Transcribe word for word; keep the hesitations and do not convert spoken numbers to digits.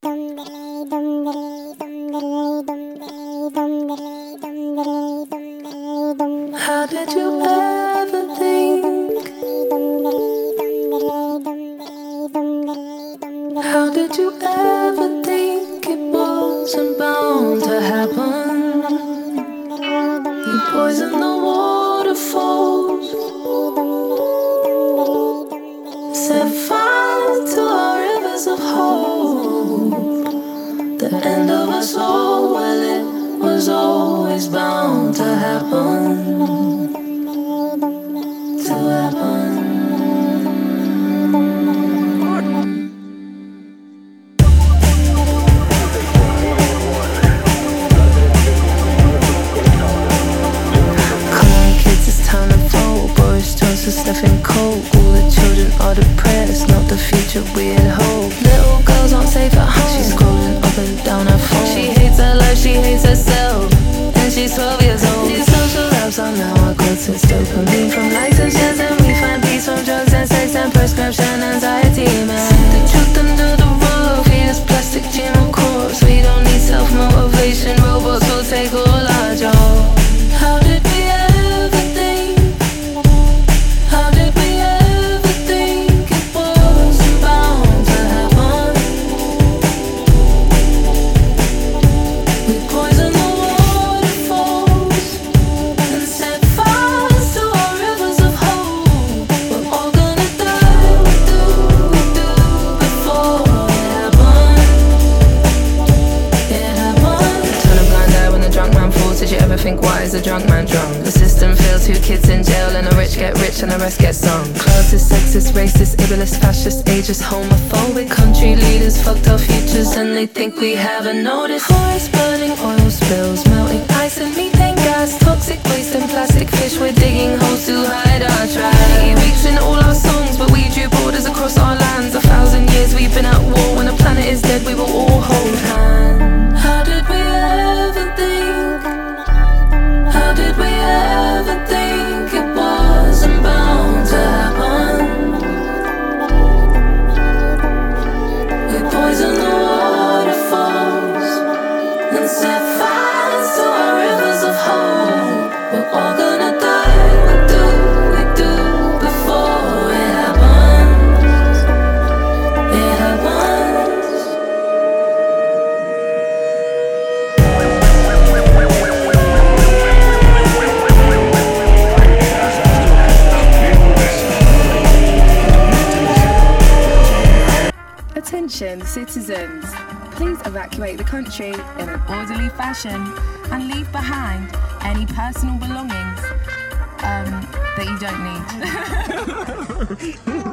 How did you ever think? How did you ever think it wasn't bound to happen? You poison the waterfalls, set fire to our rivers of hope. The end of us all, well, it was always bound to happen. To happen. Stephen Cold, all the children are depressed, not the future we had hoped. Little girls aren't safe at home, she's scrolling up and down her phone. She hates her life, she hates herself, and she's twelve years old. These social apps are now our god since dopamine from likes and shares, and we find peace from drugs and sex and prescription anxiety, man. Send the truth under the rug, feed us plastic gym or corpse. We don't need self-motivation, robots will take all our jobs. How did we ever think? How did we ever think it wasn't bound to happen? We poison the waterfalls and set fires to our rivers of hope. We're all gonna die, we do, we do before it happens. It happens. Turn a blind eye when the drunk man falls. Did you ever think, why is a drunk man drunk? The system fails, two kids in jail and the rich get rich and the rest get sung. Classist, sexist, racist, ableist, fascist, ageist, homophobic. Country leaders fucked our futures and they think we haven't noticed. Forests burning, oil spills, melting ice and methane gas, toxic waste and plastic fish. We're digging holes to hide our trash. Weeks in all our songs, but we drew borders across our lands. A thousand years we've been at war. When the planet is dead, we will all hold hands. How did we ever think? How did we ever think it wasn't bound to happen? We poison the waterfalls and set fires to our rivers of hope. We're all gonna die, we do, we do before it happens. It happens. Attention citizens, please evacuate the country in an orderly fashion and leave behind any personal belongings um, that you don't need.